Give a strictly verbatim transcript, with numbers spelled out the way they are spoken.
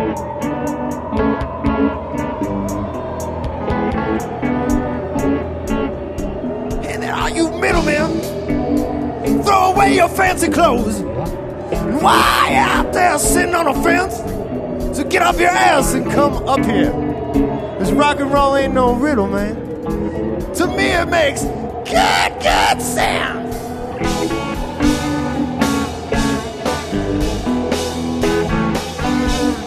And then all you middlemen, throw away your fancy clothes. And why you out there sitting on a fence? So get off your ass and come up here. This rock and roll ain't no riddle, man. To me it makes good, good sound.